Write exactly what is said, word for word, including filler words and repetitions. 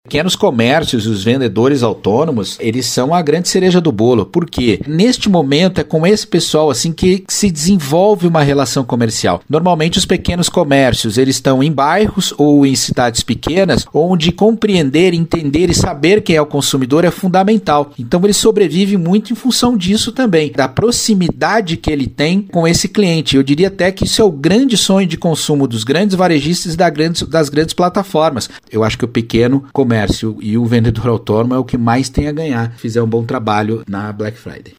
Pequenos comércios e os vendedores autônomos, eles são a grande cereja do bolo. Por quê? Neste momento é com esse pessoal assim que se desenvolve uma relação comercial. Normalmente os pequenos comércios, eles estão em bairros ou em cidades pequenas, onde compreender, entender e saber quem é o consumidor é fundamental. Então ele sobrevive muito em função disso também, da proximidade que ele tem com esse cliente. Eu diria até que isso é o grande sonho de consumo dos grandes varejistas e das grandes, das grandes plataformas. Eu acho que o pequeno comércio e o vendedor autônomo é o que mais tem a ganhar se fizer um bom trabalho na Black Friday.